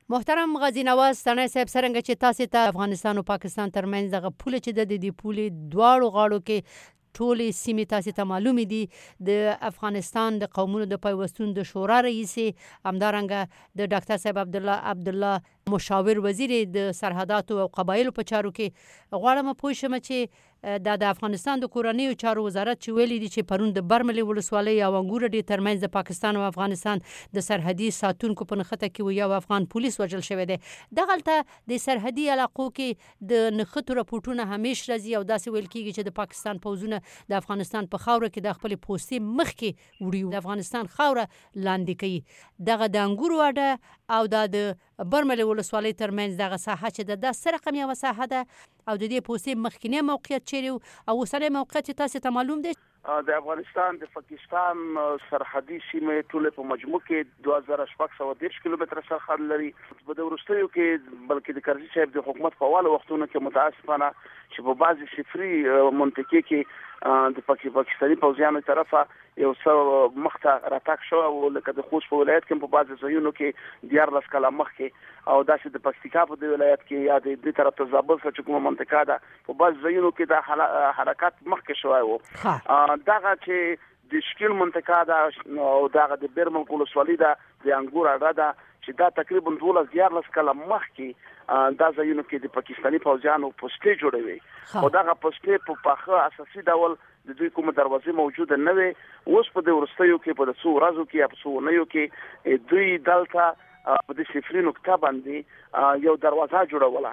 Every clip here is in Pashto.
محترم غازي نواز ستانه صاحب څرنګه چې تاسو ته افغانستان او پاکستان ترمنځ دغه پوله چې د دې پولې دواړو غاړو کې ټولې سیمې تاسو ته معلومې دي د افغانستان د قومونو د پیوستون د شورا رئیس همدارنګه د ډاکټر صاحب عبدالله مشاور وزیر د سرحداتو او قبایلو په چارو کې غواړم پوه شم چې د افغانستان د کورنیو چارو وزارت چې ویلي دي چې پرون د برملې ولسوالۍ او انګور ډیر ترمنځ د پاکستان او افغانستان د سرحدي ساتونکو په نښته کې یو افغان پولیس وژل شوی دی. دغلته د سرحدي علاقو کې د نښتو راپورټونه همیش راځي او داسې ویل کیږي چې د پاکستان پوځونه د افغانستان په خاوره کې د خپل پوستې مخکې وړي د افغانستان خاوره لاندې کوي. دغه د انګور واډه او د برملې ولسوالۍ ترمنځ دغه ساحه چې د سره رقم یو ساحه ده او د دې پوستې مخکینی موقعیت چیرې او اوسنی موقعیت تاسو ته معلوم دی؟ د افغانستان د پاکستان سرحدي سیمې ټول په مجموع کې 2610 کیلومتره سرحد لري. په د وروستیو کې بلکې د کرزي صاحب د حکومت په اول وختونو کې متاسفانه چې په بعضي صفري منطقې کې د پاکستاني پوځیانو طرفه یو څه مخته راتګ شو او لکه د خوست په ولایت کې په بعضي ځایونو کې 14 کاله مخکې او داسې د پکتیکا په دی ولایت کې یا د دې طرف ته زابل څخه کومه منطقه ده په بعضي ځایونو کې د حرکت مخکې شوی وو. دغه چې د شکل منطقه ده او دغه د برمل ولسوالۍ ده د انګور اډه ده چې دا تقریبا 12 کاله مخکې دا ځایونو کې د پاکستاني پوځیانو پوسټې جوړوي او دغه پوسټې په پاخه اساسي ډول د دوی کومه دروازې موجوده نه وي. اوس په د ورستیو کې په 2 ورځو کې په 2 نیو کې دوی دلته په دې صفري نقطه باندې یو دروازه جوړوله.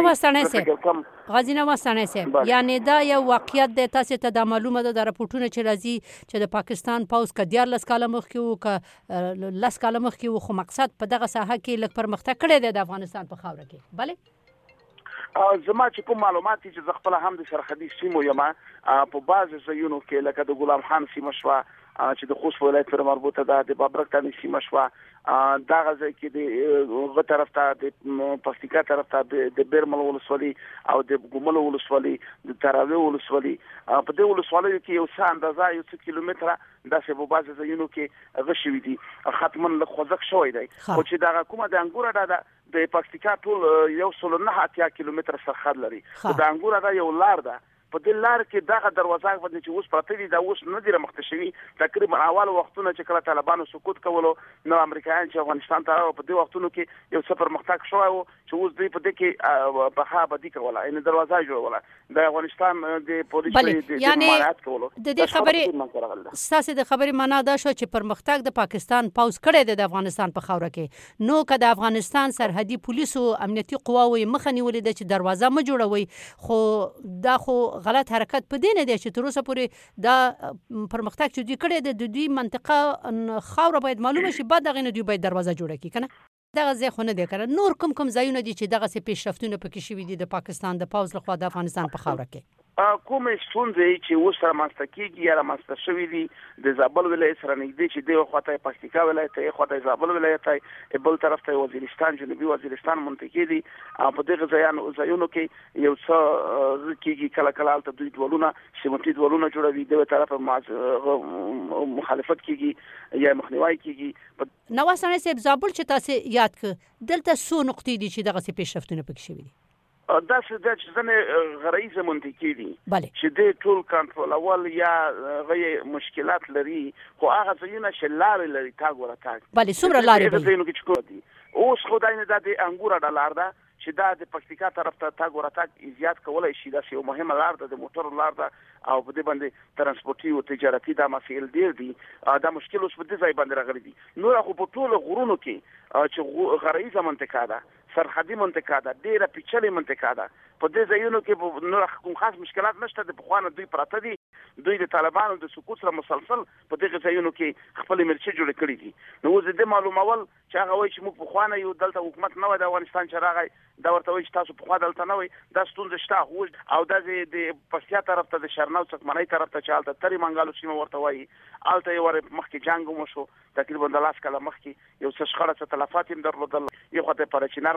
غازي نواز ستانه صاحب یعنی دا یو واقعیت د تاسو ته د معلومه ده د راپورټونو چې راځي چې د پاکستان پوز ک 14 کاله مخکې وو ک 10 کاله مخکې وو خو مقصد په دغه ساحه کې لږ پرمختګ کړی دی د افغانستان په خاوره کې. بله زما چې کوم معلومات چې خپل هم د سرحدي سیمو یما په بعض ځایونو کې لکه د غلام خان سیمه شوا چې د خوست ولایت سره مربوطه ده د بابرک تانی سیمه شوا دا غځي کې د غو طرف ته د پکتیکا طرف ته د برمل ولسوالۍ او د ګومل ولسوالۍ د تراوی ولسوالۍ په دې ولسوالۍ کې یو څه اندازه یو څه کیلومتره داسې په بعض ځایونو کې غشوي دي ختمن له خوځښ شوی دی خو چې دا کومه د انګور اډه د پکتیکا ټول یو 109 کیلومتر سرحد لري. د انګور اډه یو لار ده په دې لار کې دغه دروازه باندې چې اوس پراته دي دا اوس نه دی مخته شوی. تقریبا اول وختونه چې کله طالبانو سقوط کولو نو امریکایان چې افغانستان ته راو په دې وختونو کې یو څه پرمختګ شوی وو چې اوس دوی په دې کې بها بدی کوله ان دروازه جوړوله د افغانستان د پولیسو د مالات کولو. د دې خبرې اساس د خبرې معنا دا شو چې پرمختګ د پاکستان پوز کړی دی د افغانستان په خاوره کې نو که د افغانستان سرحدي پولیسو امنیتي قواوی مخه نیولې ده چې دروازه ما جوړوي خو دا خو غلط حرکت په دې نه دی چې تر اوسه پورې دا پرمختګ چې دوی کړی دی د دوی منطقه خاوره باید معلومه شي بعد دغه نه دوی باید دروازه جوړه کړي کنه دغه ځای خو نه دی کړی. نور کوم ځایونه دي چې دغه څه پیشرفتونه پکې شوي دي د پاکستان د پوځ لخوا د افغانستان په خاوره کې کومې ستونزې چې اوس رامنځته کېږي یا رامنځته شوي دي د زابل ولایت سره نږدې چې دی خواته پکتیکا ولایت دی خواته زابل ولایت دی بل طرف ته وزیرستان جنوبي وزیرستان منطقې دي په دغه ځایونو کې یو څه کېږي کله کله البته دوی ډولونه سیمتي ډولونه جوړوي د طرف مخالفت کېږي یا مخنیوي کېږي. نواز ستانه صاحب زابل چې تاسو یاد ک دلته څو نقطې دي چې دغه څه پیشرفتونه پکې شوي دي؟ دا چې ځنه غرایزه منطقې دي چې د ټول کنټرول اول یا غي مشکلات لري خو هغه ځایونه چې لارې لري تاګ ورته بله څومره لارې ځایونه کې چې کوي اوس خدای نه د انګور اډه لار ده چې دا د پکتیکا طرف ته تاګ ورته زیات کولای شي دا یو مهمه لار ده د موټر لار ده او په دې باندې ترانسپورتي او تجارتي دا مسایل ډیر دي دا مشکل اوس په دې ځای باندې راغلي دي. نو خو په ټول غرونو کې چې غرایزه منطقه ده سرحدي منطقه ده ډیره پیچلې منطقه ده په دې ځایونو کې نور کوم خاص مشکلات نشته د بخوانه دوی پراته دي دوی د طالبانو د سقوط سره مسلسل په دغه ځایونو کې خپل مرچه جوړ کړی دي. نو زه د معلومول چې هغه وایي چې موږ بخوانه یو دلته حکومت نه و د افغانستان چې راغی دا ورته وایي چې تاسو بخوا دلته نه وي دا ستونزه شته او د پښتیا طرف ته د شرناو څخمنۍ طرف ته چالته تری منګالو سیمه ورته وایي الته یو مخکې جنگ مو شو تقریبا د لاس کله مخکې یو څه شخړه څه تلفات هم درلودل یو خدای پر چینار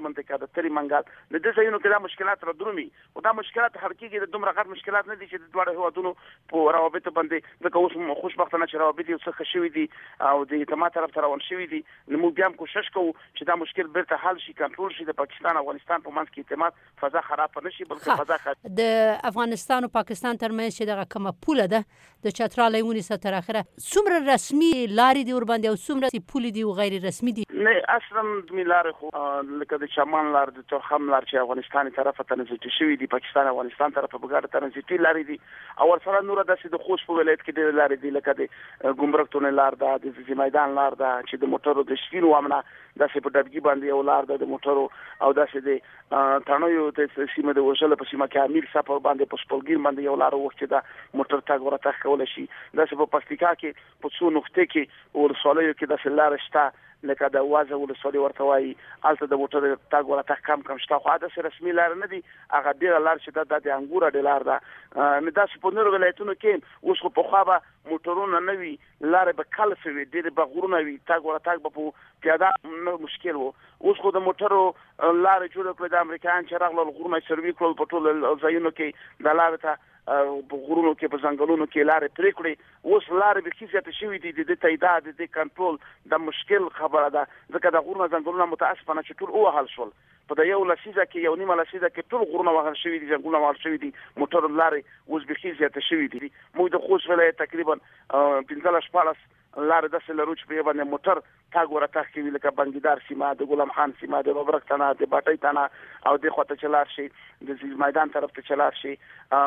منطقه د تری منګل د دې ځایونو کې دا مشکلات را درومي او دا مشکلات حل کیږي د دومره غټ مشکلات نه دي چې د دوه هوادونو په روابط باندې ځکه اوس خوشبختانه چې روابط یو څه شوي دي او د اعتماد طرف ته روان شوي دي نو موږ بیا هم کوشش کوو چې دا مشکل بیرته حل شي کنټرول شي د پاکستان او افغانستان په منځ کې اعتماد فضا خراب نه شي بلکې فضا د افغانستان او پاکستان ترمنځ چې دغه کومه پوله ده د چترال ونیسه تر اخره څومره رسمي لارې دي ور باندې او څومره پولې دي او غیر رسمي دي نه اصلا د لارې خو لکه د چمن لار د تورخم لار چې افغانستان طرف ته ترانزیت شوی دي پاکستان او افغانستان طرف په ګډه ترانزیتي لارې دي او ورسره نور د خوست په ولایت کې د لارې دي لکه د ګمرک تونه لار ده د زی میدان لار ده چې د موټرو د شپینو وامنه داسې په ډبګي باندې یو لار ده د موټرو او داسې د تڼیو د سیمه د وژل په سیمه کې امیر صاحب باندې په سپلګیر باندې یو لار وخت دا موټر تاګ ورته کول شي داسې په پستیکا کې په څو نقطې کې ورسولیو کې داسې لار شته لکه د وازه ولسوالي ورته وایي الته د موټر تاګ ورته کم شته خو دا رسمي لار نه دي هغه ډیر لار شته د انګور د لار ده نه داسې په نورو ولایتونو کې اوس په خو به موټرونه نه وي لار به کلفه وي ډیر به غرونه وي تاګ ورته په پیاده مشکل وو اوس خو د موټرو لار جوړ کړل د امریکایان چې راغلل غرونه سروي کول په ټول ځایونو کې د لار ته په غرونو کې په ځنګلونو کې لارې پرې کړې اوس لارې به کیسه شوې دي د تعداد د کنټرول د مشکل خبره ده ځکه د غرونو ځنګلونو متاسفانه چې ټول او حل شول په د یو لسیزه کې یو نیمه لسیزه کې ټول غرونه وهل شوې دي ځنګلونه وهل شوې دي موټر لارې اوس به کیسه شوې دي موږ د خوست ولایت تقریبا 15 لار د سلروچ په باندې موټر تاګ ورته کوي لکه بنګیدار سیمه د غلام خان سیمه د ببرک تنه د باټي تنه او د خواته چلار شي د میدان طرف ته چلار شي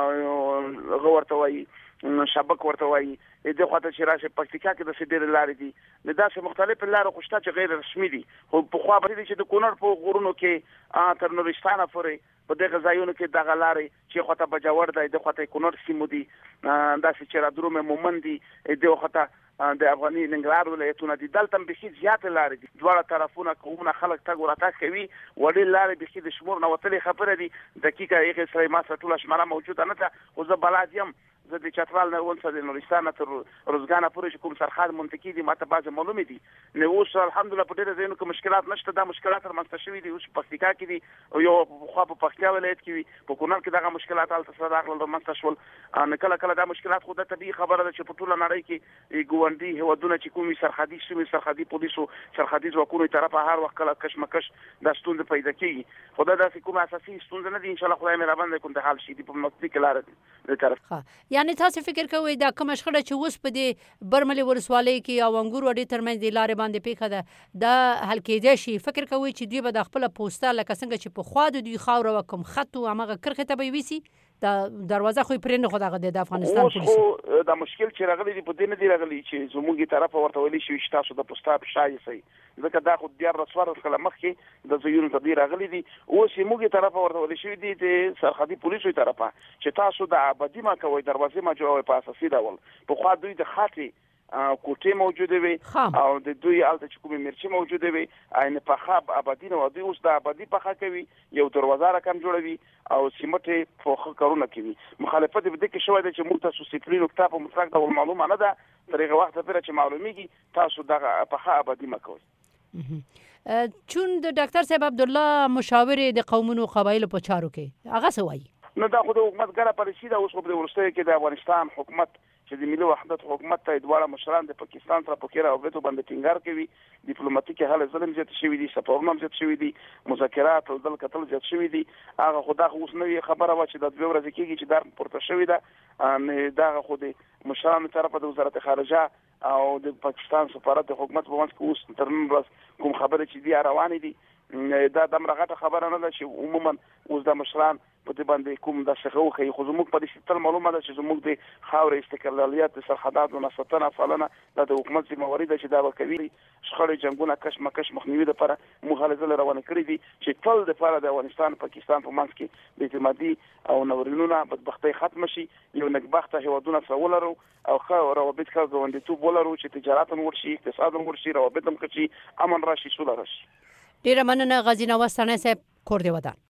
او ورته وایي شبک ورته وایي د خواته چې راشه پکتیکا کې د سیدر لارې دي د داسې مختلف لارې خوشته چې غیر رسمي دي خو په خوا باندې چې د کونړ په غرونو کې تر نورستان پورې په دغه ځایونو کې دغه لارې چې خواته بجاور دی د خواته کونړ سیمو دي داسې چې را درومه مومن دي د خواته د افغاني ننګرهار ولایتونه دي دلته به زیات لارې دي دواړه طرفونه کومه خلک تاګ ورته کوي وړي لارې به د شمور نه وتلې خبره دي دقیقه یې سره ما سره ټول شماره موجوده نه ده خو زه بلادیم زه د چترال نه ولڅ د نورستان تر روزګانه پورې کوم سرحد منطقي دي ماته بعض معلومه دي نو اوس الحمدلله په ډېر ځایونو کې مشکلات نشته دا مشکلات تر منځ شوي دي اوس په پکتیکا کې دي او یو خو په پکتیا ولایت کې وي په کونړ کې دغه مشکلات الته سره راغلل د منځ شول نه کله دا مشکلات خو د طبيعي خبره ده چې په ټوله نړۍ کې ګوندي هوادونه چې کومي سرحدي پولیسو سرحدي ځواکونو طرفه هر وخت کله کشمکش د ستونزې پیدا کیږي خو دا د کومه اساسي ستونزه نه دي ان شاء الله خدای مهربان دی کوم د حل شي په مستقل لار دي طرف یعنی تاسو فکر کوئ دا کوم شخړه چې اوس په دې برملي ولسوالۍ کې او انګور وړي ترمنځ د لارې باندې پیښه ده دا حل کېدای شي فکر کوئ چې دوی به د خپل پوسټه لکه څنګه چې په خوا د دوی خاور وکم خط او هغه کرخه ته به ویسي دا دروازه خو پرې نه خو دغه د افغانستان پولیس دا مشکل چې راغلي دی په دې نه دی راغلي چې زموږی طرف ورته ویلي شي چې تاسو د پوسټه شای سي ځکه دا خو د رسوار خلک مخکې د زیونو ته دی راغلي دي او سیموږي طرف ورته ویلي شي دي د سرحدي پولیسو طرفه چې تاسو د ابدي ما کوي دروازه ما جوړوي په اساسي ډول په خوا دوی د خاطي کوټه موجوده وي او د دوی الته چې کومه مرچي موجوده وي عین په خاب ابدي نو دوی اوس د ابدي په خا کوي یو دروازه رقم جوړوي او سیمټه فوخه کارونه کوي مخالفت به د کې شوې ده چې موږ تاسو سپلین او کتاب مطلق ډول معلومه نه ده ترغه وخت پرې چې معلومیږي تاسو دغه په خا ابدي مکوي چون د ډاکټر صاحب عبد الله مشاور د قومونو قبایل په چارو کې هغه سوای نو دا خو د حکومت ګره پالیسي ده اوس په ورستۍ کې د افغانستان حکومت چې د ملي وحدت حکومت ته دواړه مشران د پاکستان سره په کېره او بیتو باندې ټینګار کوي ډیپلوماټیک حل ظلم زیات شوی دي سفارونه زیات شوی دي مذاکرات او دل قتل زیات شوی دي هغه خدا خو اوس نوې خبره و چې د دوه ورځې کېږي چې دا پورته شوی ده دا خو د مشرانو طرفه د وزارت خارجه او د پاکستان سفارت د حکومت په منځ کې اوس تر نن ورځ کوم خبره چې دی روانې دي دا د مرغه خبره نه ده چې عموما اوس د مشران په دې باندې کوم د شخو خي خو زموږ په دې ستل معلومه ده چې زموږ د خاورې استقلالیت سرحدات او نسبتنا فعلنا د حکومت ذمہ واری ده چې دا وکوي شخړې جنگونه کشمکش مخنیوي لپاره مخالفه روانه کړې دي چې ټول د لپاره د افغانستان پاکستان په منځ کې د اعتمادي او نورینونه بدبختي ختم شي یو نګبخته هوادونه سوالرو او خو روابط کا ځوندې ولرو چې تجارت ورشي اقتصاد ورشي روابط هم کچي امن راشي سوله راشي ډیره مننه غزینه وسنه صاحب کور دی ودان